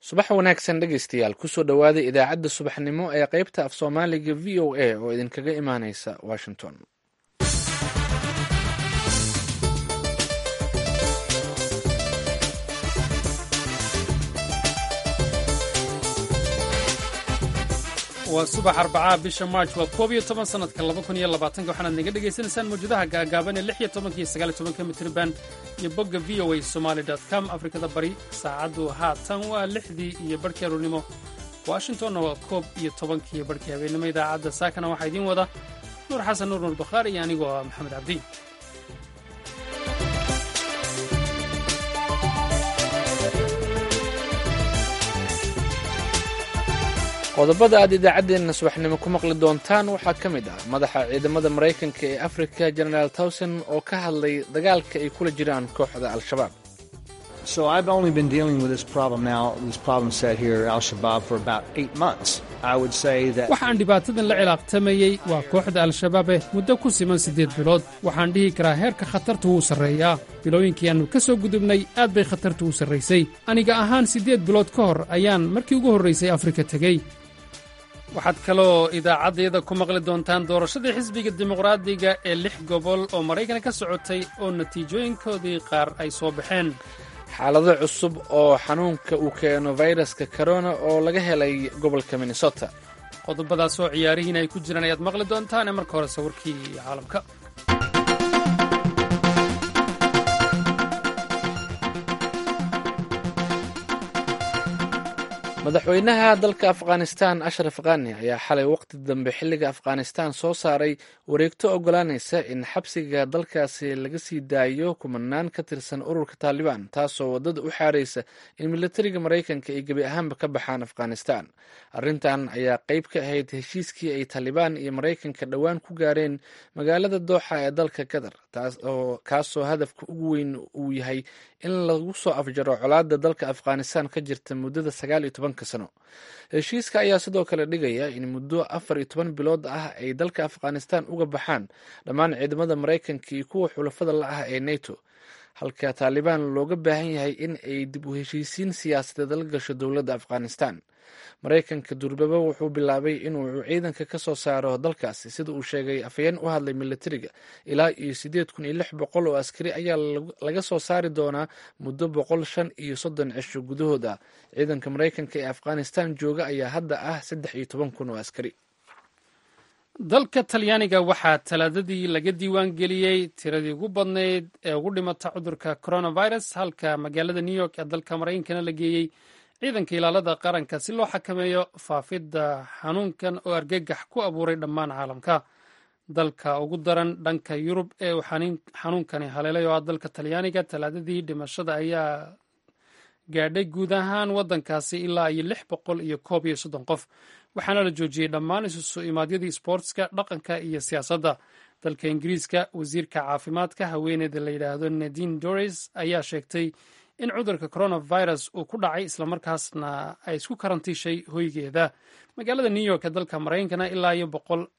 subax wanaagsan dhegaystayaal kusoo dhowaada idaacadda subaxnimo ee qaybta af soomaaliga v o a oo idinkaga imaaneysa washington. waa subax arbacaa bisha march waa 11 sanadka 2020 waxaanaad naga dhegaysanaysaan mawjadaha gaagaaban ee 16 iyo 19 mitirban iyo bogga voa somali.com. afrikada bari saacaddu haatan waa 6 iyo barhkii aroornimo, washingtonna waa 11 iyo barhkii habeenimo. idaacadda saakana waxaa idiin wada nuur xasan nuur bakhaari iyo anigoo ah maxamed cabdi. qodobada aad idaacaddeenna subaxnimo ku maqli doontaan waxaa ka mid ah madaxa ciidamada maraykanka ee afrika genaraal towson oo ka hadlay dagaalka ay kula jiraan kooxda al-shabaab. waxaan dhibaatadan la cilaaqtamayey waa kooxda al-shabaabe muddo ku siman 8 bilood. waxaan dhihi karaa heerka khatartu wuu sarreeyaa. bilooyinkii aannu ka soo gudubnay aad bay khatartu u sarraysay. aniga ahaan 8 bilood ka hor ayaan markii ugu horraysay afrika tegey. waxaad kaloo idaacaddayada ku maqli doontaan doorashadii xisbiga dimuqraadiga ee 6 gobol oo maraykan ka socotay oo natiijooyinkoodii qaar ay soo baxeen. xaalado cusub oo xanuunka uu keeno fayraska korona oo laga helay gobolka minnesota. qodobadaas oo ciyaarihiin ay ku jiraan ayaad maqli doontaane marka hore sawirkii caalamka. madaxweynaha dalka afghanistan ashraf khani ayaa xalay waqti dambe xilliga afghanistan soo saaray wareegto ogolaanaysa in xabsiga dalkaasi laga sii daayo kumanaan ka tirsan ururka taalibaan, taasoo waddada u xaaraysa in militariga maraykanka ay gebi ahaanba ka baxaan afghanistan. arrintan ayaa qayb ka ahayd heshiiskii ay taalibaan iyo maraykanka dhowaan ku gaareen magaalada dooxa ee dalka qatar, kaasoo hadafka ugu weyn uu yahay in lagu soo afjaro colaadda dalka afghanistan ka jirta muddada 19 sano. heshiiska ayaa sidoo kale dhigaya in muddo 14 bilood ah ay dalka afghanistan uga baxaan dhammaan ciidamada maraykanka iyo kuwa xulafada la ah ee nato, halka taalibaan looga baahan yahay in ay dib u heshiisiin siyaasadeed la gasho dowladda afghanistan. maraykanka durbaba wuxuu bilaabay inuu ciidanka ka soo saaro dalkaasi, sida uu sheegay afhayeen u hadlay militariga. ilaa iyo 8,600 oo askari ayaa laga soo saari doonaa muddo 135 cisho gudahood ah. ciidanka maraykanka ee afghanistan jooga ayaa hadda ah 13,000 oo askari. dalka talyaaniga waxaa talaadadii laga diiwaan geliyey tiradii ugu badnayd ee ugu dhimata cudurka coronavirus, halka magaalada new york ee dalka maraykankana la geeyey ciidanka ilaalada qaranka si loo xakameeyo faafidda xanuunkan oo argagax ku abuuray dhammaan caalamka. dalka ugu daran dhanka yurub ee uu xanuunkani haleelay oo ah dalka talyaaniga, talaadadii dhimashada ayaa gaadhay guud ahaan waddankaasi ilaa iyo 630 qof, waxaana la joojiyey dhammaan isu imaadyadii isboortska, dhaqanka iyo siyaasadda. dalka ingiriiska, wasiirka caafimaadka haweeneyda la yidhaahdo nadine dorries ayaa sheegtay in cudurka coronavirus uu ku dhacay islamarkaasna ay isku karantiishay hoygeeda. magaalada new york ee dalka maraykankana ilaa iyo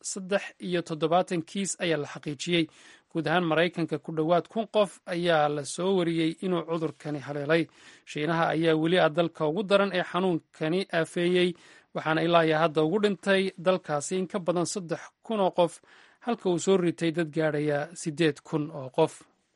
173 kiis ayaa la xaqiijiyey. guud ahaan maraykanka ku dhowaad 1,000 qof ayaa la soo wariyey inuu cudurkani haleelay. shiinaha ayaa weli ah dalka ugu daran ee xanuunkani aafeeyey, waxaana ilaa iyo hadda ugu dhintay dalkaasi in ka badan 3,000 oo qof, halka uu soo ritay dad gaadhaya 8,000 oo qof.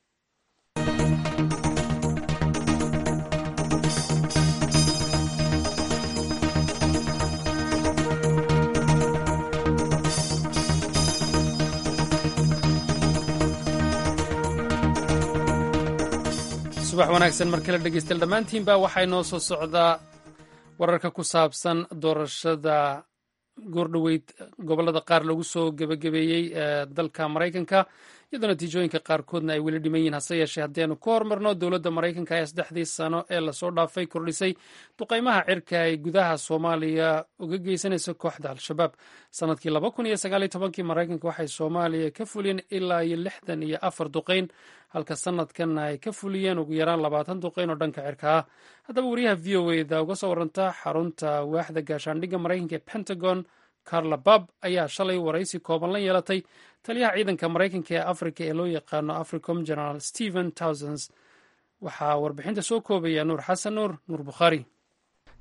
subax wanaagsan mar kale dhegeystayaal dhammaantiinba waxaa inoo soo socdaa wararka ku saabsan doorashada goordhoweyd gobollada qaar lagu soo gebagabeeyey ee dalka maraykanka, iyadoo natiijooyinka qaarkoodna ay weli dhiman yihiin. hase yeeshee haddii aanu ku hormarno, dowladda maraykanka ayaa 3 sano ee lasoo dhaafay kordhisay duqaymaha cirka ay gudaha soomaaliya uga geysanayso kooxda al-shabaab. sanadkii 2019 maraykanka waxay soomaaliya ka fuliyeen ilaa iyo 64 duqayn, halka sanadkan ay ka fuliyeen ugu yaraan 20 duqayn oo dhanka cirka ah. haddaba wariyaha v o eda uga soo waranta xarunta waaxda gaashaandhigga maraykanka ee pentagon, carla bab, ayaa shalay waraysi kooban la yeelatay taliyaha ciidanka maraykanka ee afrika ee loo yaqaano africom general stephen towsons. waxaa warbixinta soo koobaya nuur xasan nuur bukhaari.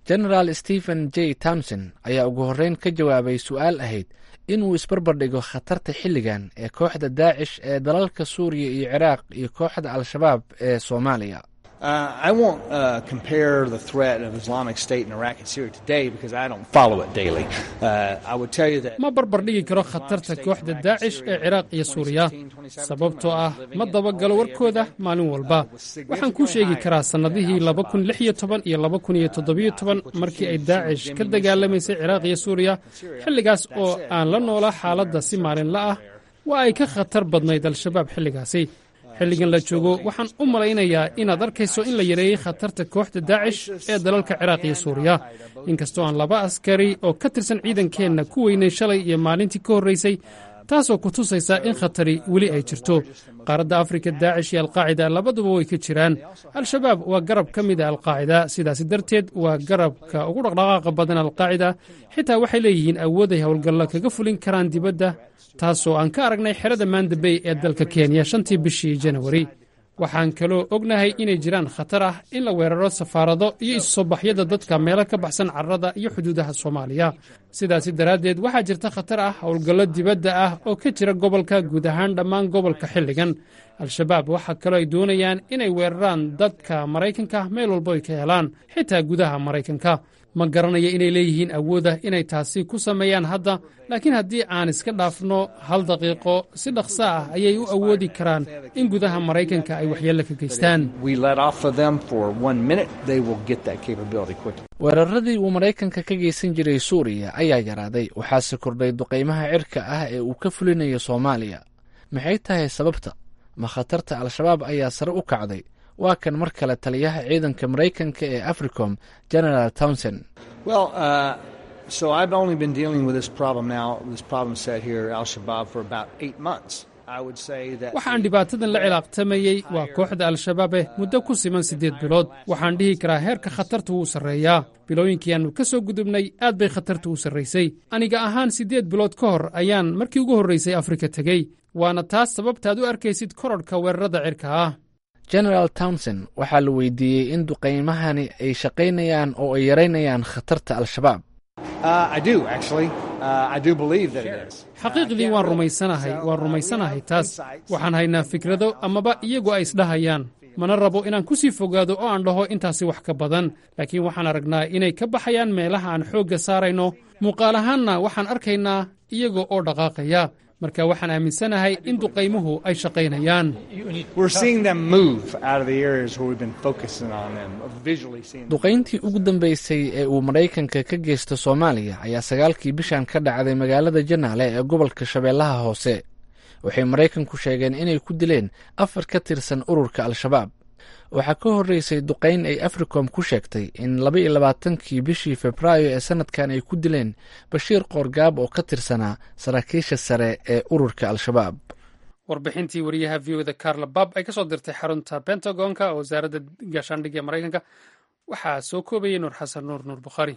genaraal stephen j townson ayaa ugu horreyn ka jawaabay su'aal ahayd inuu isbarbardhigo khatarta xilligan ee kooxda daacish ee dalalka suuriya iyo ciraaq iyo kooxda al-shabaab ee soomaaliya. I won't compare the threat of Islamic State in Iraq and Syria today because I don't follow it daily. I would tell you that ma barbardhigi karo khatarta kooxda daacish ee ciraaq iyo suuriya sababtoo ah ma dabagalo warkooda maalin walba. waxaan kuu sheegi karaa sannadihii 2016 iyo 2017 markii ay daacish ka dagaalamaysay ciraaq iyo suuriya, xilligaas oo aan la noolaa xaaladda si maalinla ah, waa ay ka khatar badnayd al-shabaab xilligaasi. xilligan la joogo waxaan u malaynayaa inaad arkayso in la yareeyey khatarta kooxda daacish ee dalalka ciraaq iyo suuriya, inkastoo aan 2 askari oo ka tirsan ciidankeenna ku weynay shalay iyo maalintii ka horraysay, taasoo ku tusaysa in khatari weli ay jirto. qaaradda afrika daacish iyo alqaacida labaduba way ka jiraan. al-shabaab waa garab ka mid a alqaacida, sidaasi darteed waa garabka ugu dhaqdhaqaaqa badan alqaacida. xitaa waxay leeyihiin awood ay howlgallo kaga fulin karaan dibadda, taasoo aan ka aragnay xerada maandabey ee dalka kenya 5tii bishii janawari. waxaan kaloo ognahay inay jiraan khatar ah in la weeraro safaarado iyo isu soo baxyada dadka meelo ka baxsan carrada iyo xuduudaha soomaaliya. sidaasi daraaddeed waxaa jirta khatar ah howlgallo dibadda ah oo ka jira gobolka, guud ahaan dhammaan gobolka xilligan. al-shabaab waxaa kaloo ay doonayaan inay weeraraan dadka maraykanka meel walbo ay ka helaan, xitaa gudaha maraykanka. ma garanaya inay leeyihiin awooda inay taasi ku sameeyaan hadda, laakiin haddii aan iska dhaafno 1 daqiiqo, si dhaqso ah ayay u awoodi karaan in gudaha maraykanka ay waxyeello ka geystaan. weeraradii uu maraykanka ka geysan jiray suuriya ayaa yaraaday, waxaase kordhay duqaymaha cirka ah ee uu ka fulinayo soomaaliya. maxay tahay sababta? ma khatarta al-shabaab ayaa sare u kacday? waa kan mar kale taliyaha ciidanka maraykanka ee africom genaraal townson. So I've only been dealing with this problem set here al-shabaab for about 8 months. waxaan dhibaatadan la cilaaqtamayey waa kooxda al-shabaab muddo ku siman 8 bilood. waxaan dhihi karaa heerka khatarta wuu sarreeyaa. bilooyinkii aannu ka soo gudubnay aad bay khatarta u sarraysay. aniga ahaan 8 bilood ka hor ayaan markii ugu horraysay afrika tegey, waana taas sababtaad u arkaysid korodhka weerarada cirka ah. genaraal townson waxaa la weydiiyey in duqaymahani ay shaqaynayaan oo ay yaraynayaan khatarta al-shabaab. xaqiiqdii waan rumaysanahay taas. waxaan haynaa fikrado amaba iyagu ay isdhahayaan. mana rabo inaan ku sii fogaado oo aan dhaho intaasi wax ka badan, laakiin waxaan aragnaa inay ka baxayaan meelaha aan xoogga saarayno. muuqaal ahaanna waxaan arkaynaa iyaga oo dhaqaaqaya. marka waxaan aaminsanahay in duqaymuhu ay shaqaynayaan. duqayntii ugu dambaysay ee uu maraykanka ka geysto soomaaliya ayaa 9kii bishan ka dhacday magaalada janaale ee gobolka shabeellaha hoose. waxay maraykanku sheegeen inay ku dileen 4 ka tirsan ururka al-shabaab. waxaa ka horreysay duqayn ay africom ku sheegtay in 22kii bishii febraayo ee sannadkan ay ku dileen bashiir qoorgaab oo ka tirsanaa saraakiisha sare ee ururka al-shabaab. warbixintii wariyaha v o da carla bab ay ka soo dirtay xarunta pentagonka oo wasaaradda gaashaandhigga ee maraykanka waxaa soo koobayay nuur xasan nuur bukhaari.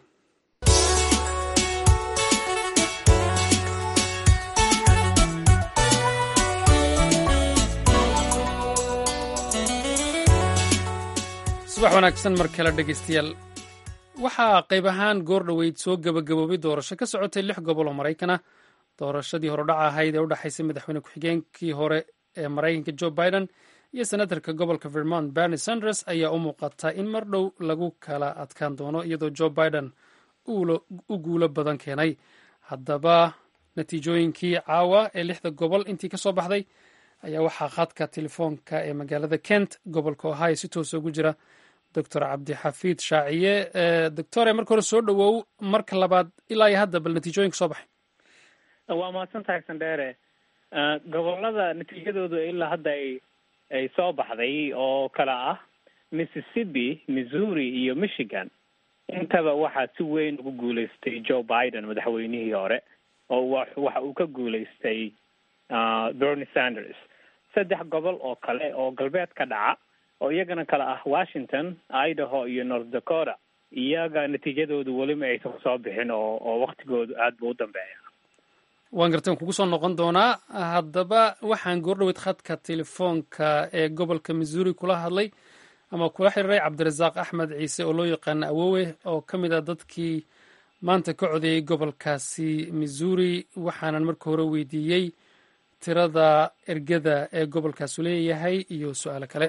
subax wanaagsan mar kale dhegaystayaal. waxaa qayb ahaan goor dhoweyd soo gebagaboobay doorasho ka socotay 6 gobol oo maraykan ah. doorashadii horodhaca ahayd ee u dhexaysay madaxweyne ku-xigeenkii hore ee maraykanka joe biden iyo senatarka gobolka vermont bernie sanders ayaa u muuqata in mar dhow lagu kala adkaan doono, iyadoo joe biden u guulo badan keenay. haddaba natiijooyinkii caawa ee 6 gobol intii ka soo baxday ayaa waxaa khadka telefoonka ee magaalada kent gobolka ohio si toosa ugu jira doctor cabdixafiid shaaciye. doctore marka hore soo dhowow. marka labaad ilaa iyo hadda bal natiijooyinka soo baxay. waa mahadsantahay sandheere. gobolada natiijadoodu ilaa hadda ay soo baxday oo kala ah mississippi, missouri iyo michigan. intaba waxaa si weyn ugu guulaystay joe biden madaxweynihii hore, oo waxa uu ka guulaystay bernie sanders. 3 gobol oo kale oo galbeed ka dhaca oo iyagana kala ah washington, idaho iyo north dakota, iyaga natiijadoodu welima aysan kusoo bixin oo waktigoodu aad buu u dambeeya. waan gartan kugu soo noqon doonaa. haddaba waxaan goordhoweyd khadka telefoonka ee gobolka missouri kula hadlay ama kula xiriiray cabdirasaaq axmed ciise oo loo yaqaana awowe oo ka mid ah dadkii maanta ka codeeyey gobolkaasi missouri waxaanan marka hore weydiiyey tirada ergada ee gobolkaasu leeyahay iyo su-aalo kale.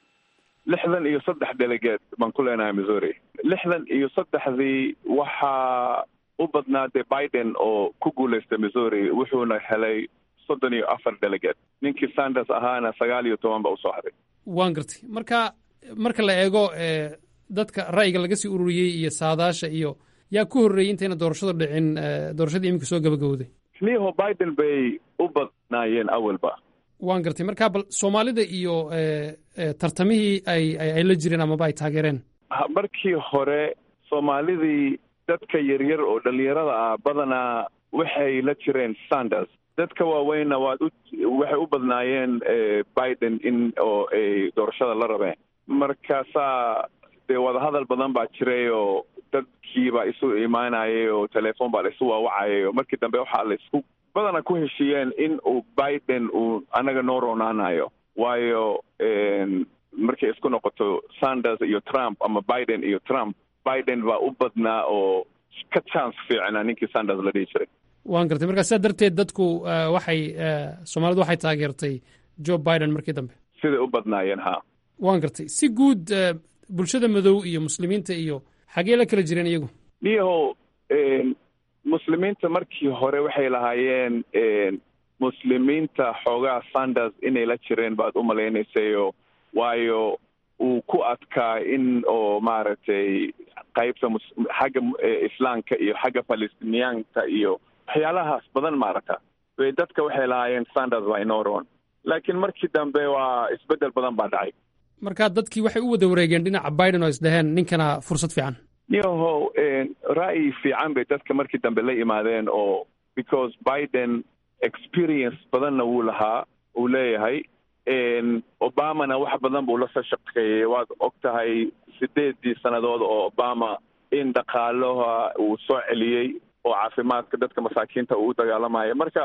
63 delegate baan ku leenahay Missouri. 63dii waxaa u badnaaday Biden oo ku guuleystay Missouri wuxuuna helay 34 delegate. ninkii Sanders ahaana 19 ba u soo haray. waan gartay marka la eego dadka ra'yiga laga sii ururiyey iyo saadaasha iyo yaa ku horreeyey intayna doorashada dhicin doorashadii iminka soo gabagabowday. niho Biden bay u badnaayeen awalba. waan gartay marka bal Soomaalida iyo tartamihii ay la jireen amaba ay taageereen. markii hore Soomaalidii dadka yaryar oo dhalinyarada ah badanaa waxay la jireen Sanders. dadka waaweynna waxay u badnaayeen Biden in oo ay doorashada la rabeen. markaasaa dee wadahadal badan baa jiray oo dadkiibaa isu imaanayay oo telefoon baa la isu waawacayay oo markii dambe waxaa la isku badana ku heshiiyeen in uu Biden uu anaga noo roonaanayo waayo markay isku noqoto Sanders iyo Trump ama Biden iyo Trump Biden baa u badnaa oo ka chance fiicnaa ninkii Sanders la dhihi jiray. waan gartay markaa sidaa darteed dadku Soomaalidu waxay taageertay Joe Biden markii dambe siday u badnaayeen. ha waan gartay si guud bulshada madow iyo muslimiinta iyo xagee la kala jireen iyagu. niyahow muslimiinta markii hore waxay lahaayeen muslimiinta xoogaa Sanders inay la jireen baad u malaynaysayo waayo uu ku adkaa in oo maaragtay qaybta xagga islaamka iyo xagga Palestiniyaanka iyo waxyaalahaas badan maaragta dadka waxay lahaayeen Sanders waa inoo roon laakiin markii dambe waa isbeddel badan baa dhacay. marka dadkii waxay u wada wareegeen dhinaca Biden oo isdhaheen ninkana fursad fiican. niyahow ra'yi fiican bay dadka markii dambe la imaadeen oo because Biden experience badanna wuu leeyahay Obamana wax badan buu la soo shaqeeyay waad ogtahay 8 sannadood oo Obama in dhaqaalaha uu soo celiyey oo caafimaadka dadka masaakiinta uu dagaalamayo marka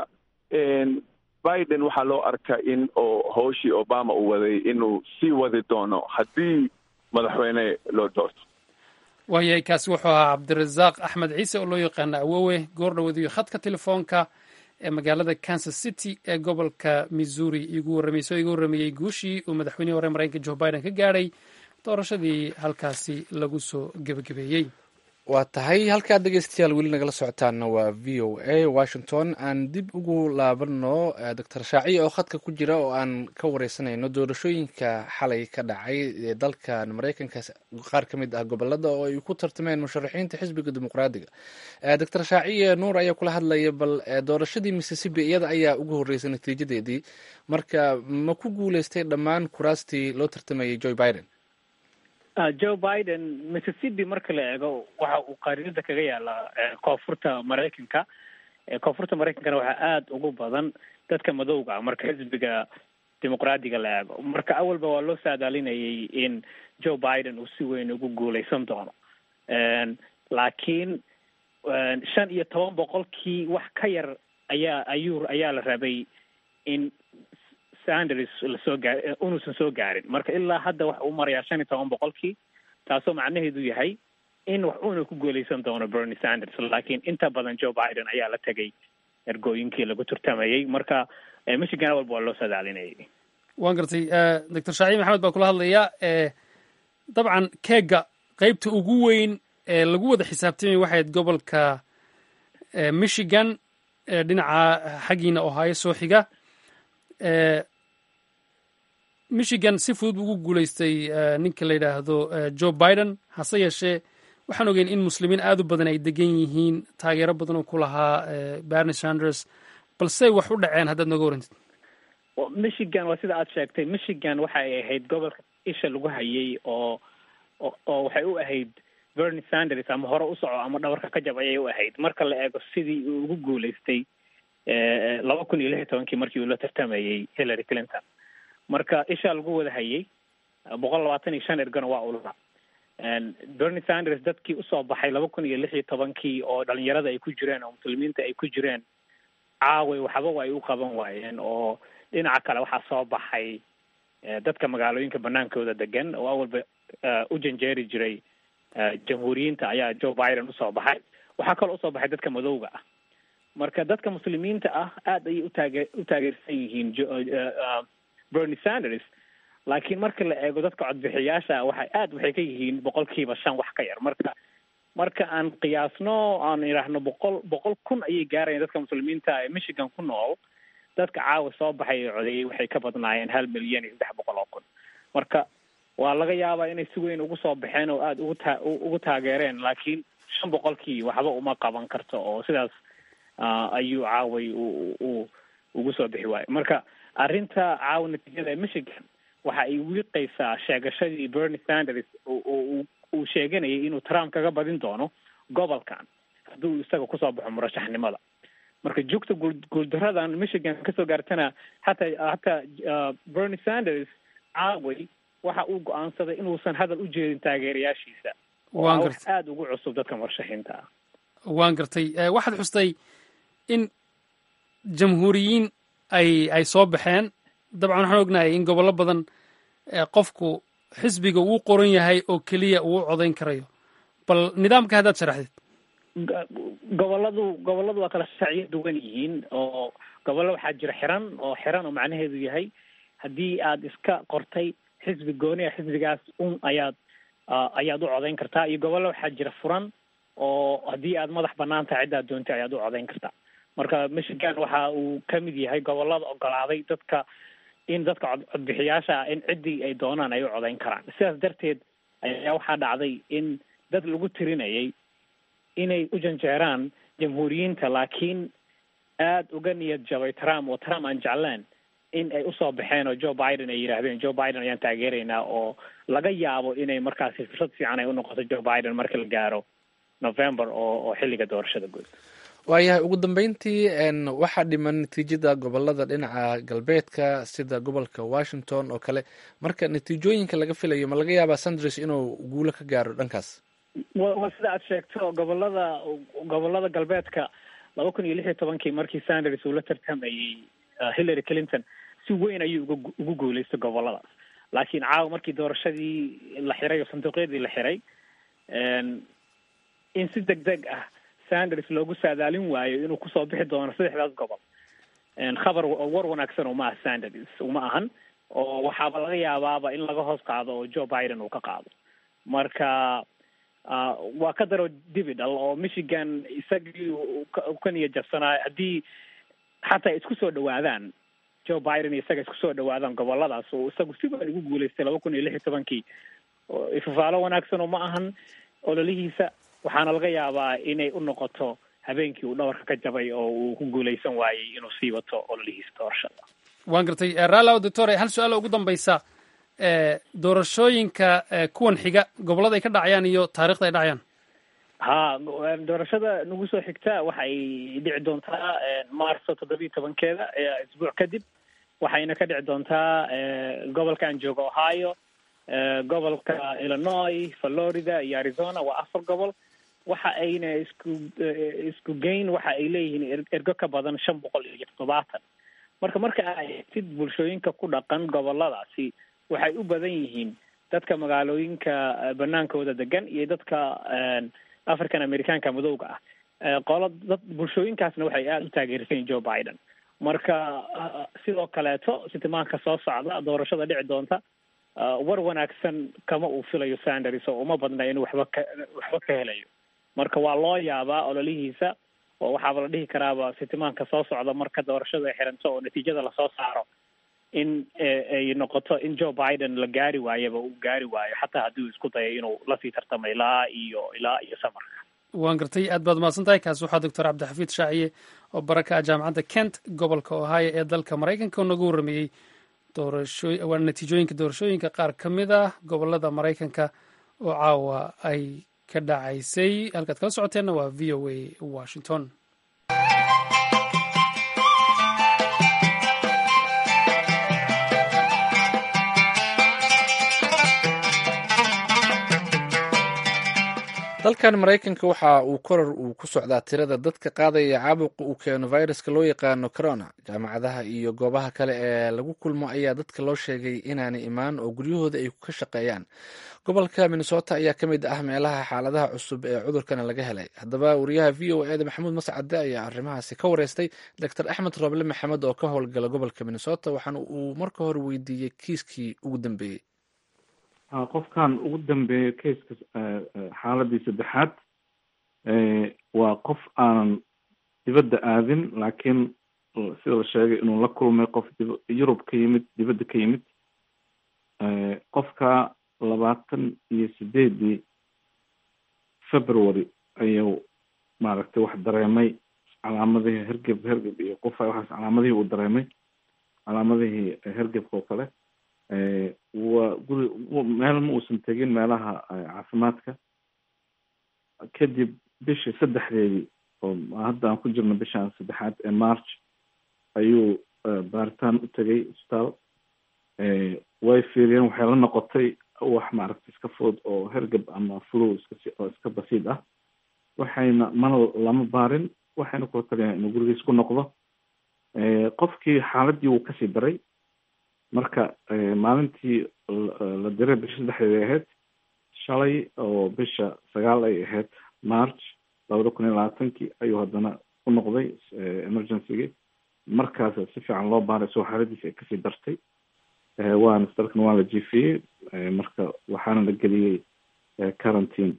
Biden waxaa loo arkaa in oo howshii Obama uu waday inuu sii wadi doono haddii madaxweyne loo doorto. waayay kaasi wuxuu ahaa cabdirasaaq axmed ciise oo loo yaqaana awowe goor dhawadiyo khadka telefoonka ee magaalada Kansas City ee gobolka Missouri igu warramiyey guushii uu madaxweynihii hore Mareykanka Joe Biden ka gaadhay doorashadii halkaasi lagu soo gebagabeeyey. waa tahay halkaad dhegeystayaal weli nagala socotaana waa VOA Washington. aan dib ugu laabano Dr. Shaaciye oo khadka ku jira oo aan ka wareysanayno doorashooyinka xalay ka dhacay ee dalkan Mareykanka qaar ka mid ah gobolada oo ay ku tartameen musharaxiinta xisbiga dimuqraadiga. Dr. Shaaciye nuur ayaa kula hadlaya bal doorashadii Mississippi iyada ayaa ugu horeysay natiijadeedii marka ma ku guuleystay dhammaan kuraastii loo tartamayay Joe Biden. Joe Biden Mississippi marka la eego waxa uu qaaradda kaga yaalaa koonfurta Mareykanka. koonfurta Mareykankana waxaa aad ugu badan dadka madowga marka xisbiga dimuqraadiga la eego marka awalba waa loo saadaalinayay in Joe Biden uu si weyn ugu guuleysan doono laakiin 15% wax ka yar ayaa la rabay in Sanders unuusan soo gaarin marka ilaa hadda waxa uu marayaa 15% taasoo macnaheedu yahay in wax uuna ku guuleysan doono Bernie Sanders laakiin inta badan Joe Biden ayaa la tegay ergooyinkii lagu turtamayay marka Michigan walba waa loo sadaalinayay. waan gartay Dr. Shaaciye Maxamed baa kula hadlaya dabcan keega qaybta ugu weyn ee lagu wada xisaabtamay waxay gobolka Michigan dhinaca xagiina Ohio soo xiga Michigan si fudud ugu guuleystay ninka la yiraahdo Joe Biden hase yeeshee waxaan ogeyn in muslimiin aad u badan ay degan yihiin taageero badan oo ku lahaa Bernie Sanders balse wax u dhaceen haddaad naga warantid. Michigan waa sida aad sheegtay Michigan waxay ahayd gobolka isha lagu hayay oo waxay u ahayd Bernie Sanders ama hore u soco ama dhabarka ka jab ayay u ahayd marka la eego sidii uu ugu guuleystay 2016 markii uu la tartamayay Hillary Clinton marka isha lagu wada hayay 125 ergana waa uu lahaa Bernie Sanders dadkii usoo baxay 2016 oo dhalinyarada ay ku jireen oo muslimiinta ay ku jireen caaway waxba way u qaban waayeen oo dhinaca kale waxaa soo baxay dadka magaalooyinka banaankooda degan oo awalba u janjeeri jiray jamhuuriyiinta ayaa Joe Biden usoo baxay. waxaa kaloo usoo baxay dadka madowga ah. marka dadka muslimiinta ah aad ayay u taageersan yihiin Bernie Sanders, laakiin marka la eego dadka codbixiyaasha waxay ka yihiin 5% wax ka yar. marka aan qiyaasno aan idhaahno 100,000 ayay gaarayaan dadka muslimiinta ee Michigan ku nool. dadka caawa soo baxay codeeyay waxay ka badnaayeen 1,300,000. marka waa laga yaabaa inay si weyn ugu soo baxeen oo aad ugu taageereen, laakiin 5% waxba uma qaban karto oo sidaas ayuu caaway ugu soo bixi waayo. marka arrinta caawa natiijada ee Michigan waxa ay wiiqaysaa sheegashadii Bernie Sanders uu sheeganayay inuu Trump kaga badin doono gobolkan hadduu isaga kusoo baxo murashaxnimada. marka joogta guuldaradan Michigan kasoo gaartana hataa Bernie Sanders caaway waxa uu go'aansaday inuusan hadal u jeedin taageerayaashiisa. waa wax aad ugu cusub dadka murashaxiinta ah. waan gartay. waxaad xustay in jamhuuriyiin ay soo baxeen. dabcan waxaan ognahay in gobollo badan qofku xisbiga uu qoran yahay oo keliya uu codayn karayo. bal nidaamka haddaad sharaxdid. gobolladu waa kala sharciyo duwan yihiin, oo gobollo waxaa jira xiran oo macnaheedu yahay haddii aad iska qortay xisbi gooni ah xisbigaas ayaad u codayn kartaa, iyo gobollo waxaa jira furan oo haddii aad madax banaan tahay ciddaad doontay ayaad u codayn kartaa. marka Michigan waxa uu ka mid yahay gobollada ogolaaday dadka codbixiyaasha in ciddii ay doonaan ay u codayn karaan. sidaas darteed ayaa waxaa dhacday in dad lagu tirinayay inay u janjeeraan jamhuuriyiinta, laakiin aad uga niyad jabay Trump oo Trump aan jecleen in ay usoo baxeen oo Joe Biden ay yidhaahdeen Joe Biden ayaan taageeraynaa, oo laga yaabo inay markaasi fursad fiican ay u noqoto Joe Biden marka la gaaro November oo xilliga doorashada guud. waayahay ugu dambeyntii waxaa dhiman natiijada gobolada dhinaca galbeedka sida gobolka Washington oo kale. marka natiijooyinka laga filayo ma laga yaabaa Sanders inuu guulo ka gaaro dhankaas? waa sida aad sheegto gobolada galbeedka 2016 markii Sanders uu la tartamayay Hillary Clinton si weyn ayuu ugu guuleystay goboladaas. laakiin caawa markii doorashadii la xiray oo sanduuqyadii la xiray in si degdeg ah Sanders loogu saadaalin waayo inuu kusoo bixi doono 3daas gobol. khabar war wanaagsan uma aha Sanders uma ahan, oo waxaaba laga yaabaaba in laga hoos qaado oo Joe Biden uu ka qaado. marka waa ka daro dibidal oo Michigan isagii ka niyad jabsanaa haddii xataa isku soo dhawaadaan Joe Biden isaga isku soo dhawaadaan goboladaas oo isagu si weyn ugu guuleystay 2016 ifafaalo wanaagsan oo ma ahan ololihiisa. waxaana laga yaabaa inay u noqoto habeenkii uu dhabarka ka jabay oo uu ku guuleysan waayey inuu sii wato ololihiisa doorashada. waan gartay. raala doctore, hal su-aal ugu dambaysa. doorashooyinka kuwan xiga gobollada ay ka dhacayaan iyo taariikhda ay dhacayaan. doorashada nagu soo xigta waxay dhici doontaa Maarso 17-keeda isbuuc kadib. waxayna ka dhici doontaa gobolka aan joogo Ohio, gobolka Illinois, Florida iyo Arizona. waa 4 gobol. waxa ayna isku geyn waxa ay leeyihiin ergo ka badan 570. marka ay sid bulshooyinka ku dhaqan goboladaasi waxay u badan yihiin dadka magaalooyinka banaankooda degan iyo dadka African Americanka madowga ah. bulshooyinkaasna waxay aad u taageersan Joe Biden. marka sidoo kaleeto sitimaanka soo socda doorashada dhici doonta war wanaagsan kama uu filayo Sanders oo uma badna inuu waxba ka helayo. marka waa loo yaabaa ololihiisa, oo waxaaba la dhihi karaaba sitimaanka soo socda marka doorashada ay xiranto oo natiijada lasoo saaro in ay noqoto in Joe Biden la gaari waayaba uu gaari waayo xataa haddii uu isku dayo inuu lasii tartamo ilaa iyo samarka. waan gartay. aad baad mahadsan tahay. kaas waxaa doctor cabdixafiid shaaciye oo baraka ah jaamacadda Kent gobolka Ohio ee dalka Maraykanka oo nagu warrameeyey natiijooyinka doorashooyinka qaar ka mid ah gobolada Maraykanka oo caawa ay ka dhacaysay. halkaad kala socoteenna waa VOA Washington. dalkan maraykanka waxa uu koror uu ku socdaa tirada dadka qaadaya caabuqa uu keeno viruska loo yaqaano corona. jaamacadaha iyo goobaha kale ee lagu kulmo ayaa dadka loo sheegay inaanay imaan oo guryahooda ay ka shaqeeyaan. gobolka minnesota ayaa ka mid ah meelaha xaaladaha cusub ee cudurkana laga helay. haddaba wariyaha v o eda maxamuud mascade ayaa arrimahaasi ka wareystay dr axmed roble maxamed oo ka howlgala gobolka minnesota, waxaana uu marka hore weydiiyey kiiskii ugu dambeeyey. qofkan ugu dambeeya keiska xaaladii saddexaad waa qof aanan dibadda aadin, laakiin sida la sheegay inuu la kulmay qof yurub ka yimid, dibadda ka yimid. qofka 28 February ayuu maaragtay wax dareemay calaamadihii hergeb iyo qofa waxaas calaamadihii uu dareemay, calaamadihii hergebka oo kale. waa guri meel ma uusan tegin meelaha caafimaadka. kadib bishii 3 oo hadda aan ku jirno bishaan 3 ee March ayuu baaritaan u tegay isbitaal. way fiiriyeen, waxay la noqotay wax maaragtay iska fudud oo hergeb ama flu iska basiid ah. waxayna lama baarin, waxayna kula taliyeen inuu gurigiis ku noqdo. qofkii xaaladii wuu kasii daray. marka maalintii la diray bisha 3 ay ahayd, shalay oo bisha 9 ay ahayd March 2020 ayuu haddana ku noqday emergency-gi. markaas si fiican loo baaray soo xaaladiisa ay kasii dartay. waana isbitaalkan waa la jiifiyey, marka waxaana la geliyey quarantine.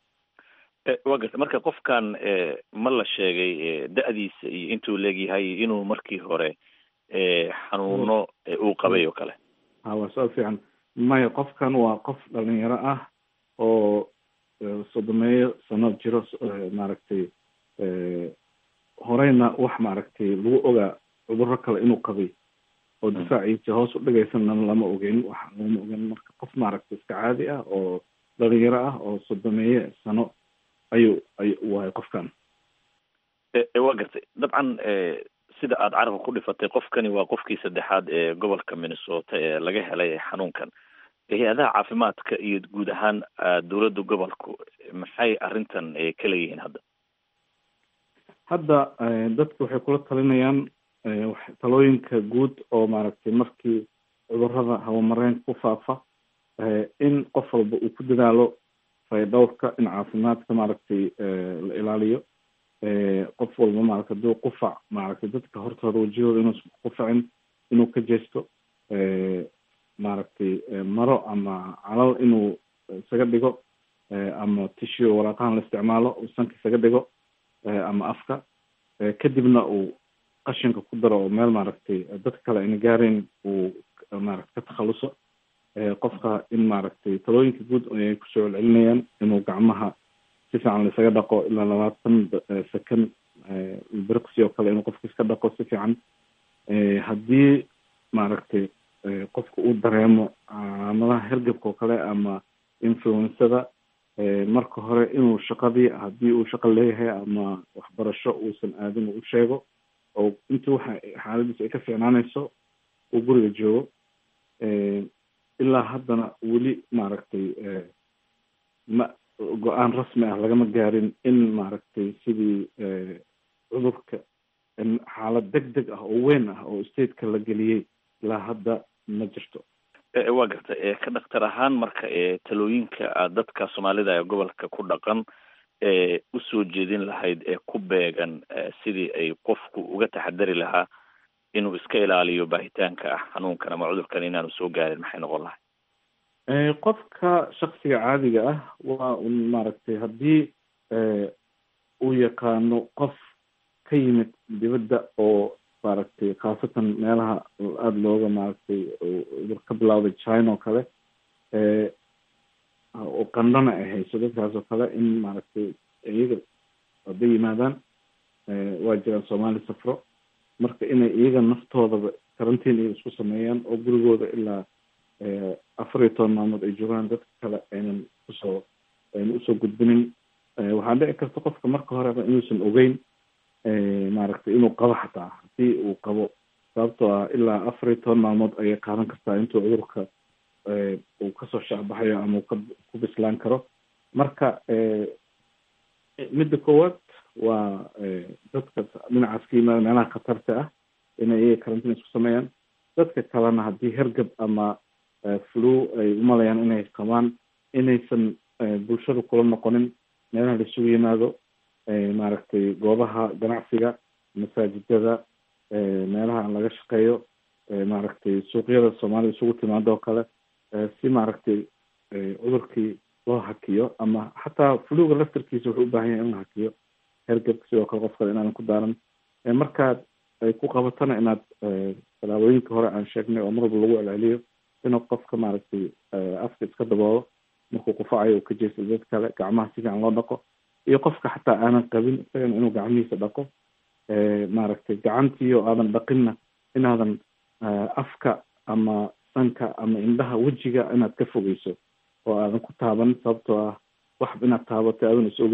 waa garta marka qofkan ma la sheegay da-diisa iyo intuu leegyahay inuu markii hore xanuuno uu qabay oo kale? waa su-aal fiican. maya, qofkan waa qof dhalinyaro ah oo 30 sano jiro, maaragtay horeyna wax maaragtay lagu ogaa cudurro kale inuu qabay oo difaaciisa hoos u dhigaysana lama ogeyn, wax lama ogeyn. marka qof maaragtay iska caadi ah oo dhalinyaro ah oo 30 sano ayuu waay qofkan. waa gartay. dabcan sida aada carabka ku dhifatay, qofkani waa qofkii saddexaad ee gobolka Minnesota ee laga helay xanuunkan. hay-adaha caafimaadka iyo guud ahaan dowladda gobolku maxay arrintan ka leeyihiin hadda dadku waxay kula talinayaan talooyinka guud oo maaragtay markii cudurrada hawamareenka ku faafa in qof walba uu ku dadaalo fayadhowrka, in caafimaadka maaragtay la ilaaliyo. qof walba maaragtay haduu qufac maaragtay dadka hortooda wajihooda inuusan qufacin, inuu ka jeesto. maaragtay maro ama calal inuu isaga dhigo, ama tissue waraaqahan la isticmaalo uu sanka isaga dhigo, ama afka. kadibna uu qashinka ku daro oo meel maaragtay dad kale ayna gaarayn uu maaragtay ka takhaluso. qofka in maaragtay talooyinka guud ay kusoo celcelinayaan inuu gacmaha si fiican laisaga dhaqo ilaa 20 second birqsi oo kale, inuu qofka iska dhaqo si fiican. haddii maaragtay qofka uu dareemo calaamadaha hergebka oo kale ama influensada, marka hore inuu shaqadii, haddii uu shaqo leeyahay ama waxbarasho uusan aadin uu sheego, oo intii waxa xaaladiisa ay ka fiicnaanayso uu guriga joogo. ilaa haddana weli maaragtay go-aan rasmi ah lagama gaarin in maaragtay sidii cudurka xaalad degdeg ah oo weyn ah oo stateka la geliyey ilaa hadda ma jirto. waa garta. ka dhaktar ahaan marka talooyinka aad dadka soomaalida ee gobolka ku dhaqan usoo jeedin lahayd ee ku beegan sidii ay qofku uga taxadari lahaa inuu iska ilaaliyo baahitaanka xanuunkan ama cudurkan inaanu soo gaarin, maxay noqon lahay? qofka shaksiga caadiga ah waa un maaragtay haddii uu yaqaano qof ka yimid dibadda oo maaragtay khaasatan meelaha aada looga maaragtay cudur ka bilowday China oo kale, oo qandhana ay hayso dadkaas oo kale, in maaragtay iyaga hadday yimaadaan waa jiraan Soomaali safro, marka inay iyaga naftoodaba karantiin iyaga isku sameeyaan oo gurigooda ilaa 14 maalmood ay joogaan, dadka kale aynan usoo gudbinin. waxaa dhici karta qofka marka horeba inuusan ogeyn maaragtay inuu qabo, xataa hadii uu qabo, sababtoo ah ilaa 14 maalmood ayay qaadan kartaa intuu cudurka uu kasoo shaacbaxayo ama uu ku bislaan karo. marka midda koowaad waa dadka dhinacaas ka yimaada meelaha khatarta ah inay iyaga karantiin isku sameeyaan. dadka kalena haddii hergab ama flu ay umalayaan inay qabaan inaysan bulshada kula noqonin meelaha la isugu yimaado, maaragtay goobaha ganacsiga, masaajidada, meelaha aan laga shaqeeyo, maaragtay suuqyada soomaalida isugu timaado oo kale, si maaragtay cudurkii loo hakiyo. ama xataa fluga laftarkiisa wuxuu u baahan yahay in la hakiyo, hergabka sidoo kale qof kale inaadan ku daaran. markaad ay ku qabatana inaad talaabooyinka hore aan sheegnay oo mar walba lagu celceliyo, inuu qofka maaragtay afka iska daboolo markuu qufacayo uu ka jeesto dad kale, gacmaha si fiican loo dhaqo, iyo qofka xataa aanan qabin isagana inuu gacmihiisa dhaqo. maaragtay gacantii oo aadan dhaqinna inaadan afka ama sanka ama indhaha wejiga inaad ka fogeyso oo aadan ku taaban, sababtoo ah wax inaad taabatay aadan is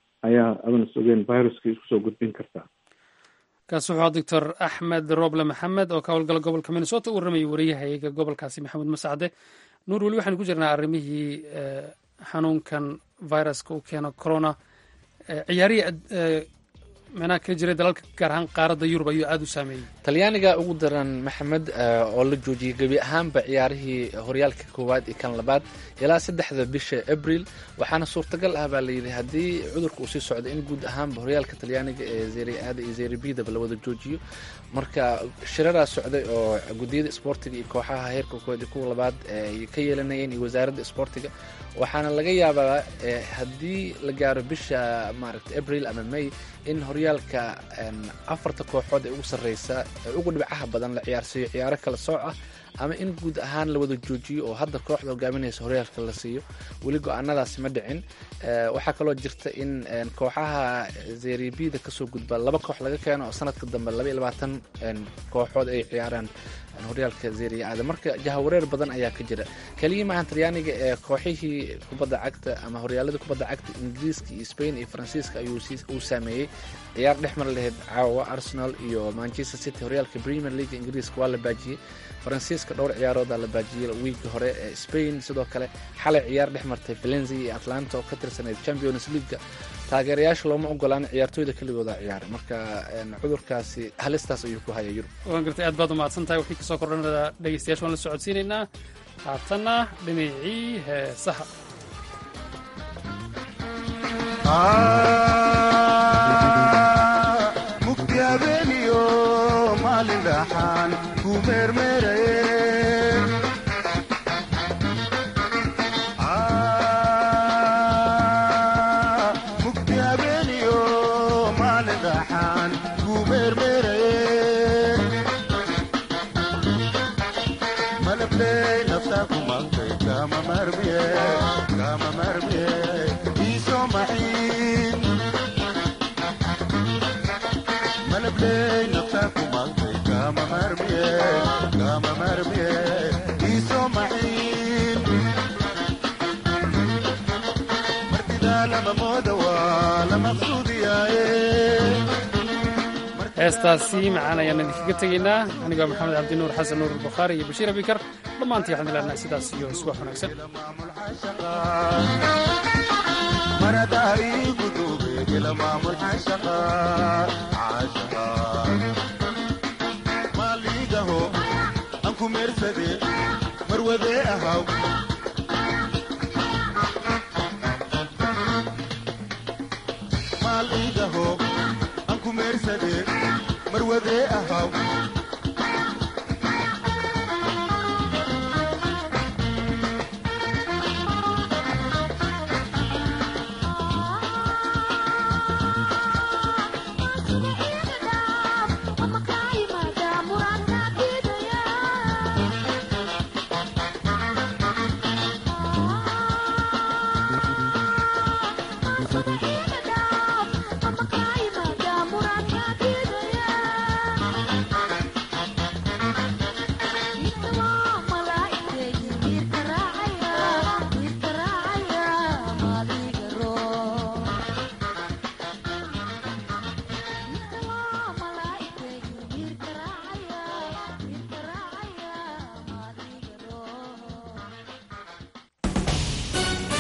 ogeyn viruskii isku soo gudbin kartaa. kaasi wuxuu doctor axmed roble maxamed oo ka howlgala gobolka minnesota u warramayay wariyahayaga gobolkaasi maxamuud mascade. nuur, weli waxaanu ku jirnaa arrimihii xanuunkan viruska uu keeno corona. ciyaarihii meenaha kala jiray dalalka gaar ahaan qaaradda yurub ayuu aada u saameeyey. talyaaniga ugu daran maxamed, oo la joojiyey gebi ahaanba ciyaarihii horyaalka koowaad iyo kan labaad ilaa 3 bisha abril, waxaana suurtagal ah baa layidhi haddii cudurka uu sii socdo in guud ahaanba horyaalka talyaaniga ee Serie A iyo Serie B-daba la wada joojiyo. marka shiradaa socday oo guddiyada isboortiga iyo kooxaha heerka koowaad iyo kuwa labaad ay ka yeelanayeen iyo wasaaradda isboortiga, waxaana laga yaabaa haddii la gaaro bisha maaragtay abril ama may in horyaalka 4 kooxood ee ugu sarreysa ee ugu dhibcaha badan la ciyaarsiiyo ciyaaro kala sooc ah, ama in guud ahaan la wada joojiyo oo hadda kooxda hogaaminaysa horyaalka la siiyo. weli go-aanadaasi ma dhicin. waxaa kaloo jirta in kooxaha Serie B-da kasoo gudba 2 koox laga keeno oo sanadka dambe 22 kooxood ay ciyaaraan horyaalka Serie A. marka jahawareer badan ayaa ka jira. kaliya maahan talyaaniga ee kooxihii kubadda cagta ama horyaalada kubadda cagta Ingiriiska iyo Spain iyo Faransiiska ayuu saameeyey. ciyaar dhexmar lahayd caawa Arsenal iyo Manchester City horyaalka Premier League Ingiriiska waa la baajiyey. Faransiiska dhowr ciyaarood la baajiyey wiigii hore. Spain sidoo kale xalay ciyaar dhexmartay Valencia iyo Atlanta oo ka tirsaneyd Champions League. taageerayaasha looma ogolaan ciyaartooyda keligooda ciyaar. marka cudurkaasi halistaas ayuu ku hayay Yurub. waan gartay, aad baad umahadsan tahay. wixii kasoo kordhanada dhegeystayaasha waan la socodsiinaynaa. haatanna dhinacii heesaha. mugdiabeeniyo maalin dhaxaan ku meermeeraye heestaasi macaan ayaan idinkaga tegaynaa. anigoo maxamed cabdinuur xasan nuur albukhaari iyo bashiir abikar, dhammaantii waxaan ilaahnaa sidaas iyo iswax wanaagsan. marwadee ahaw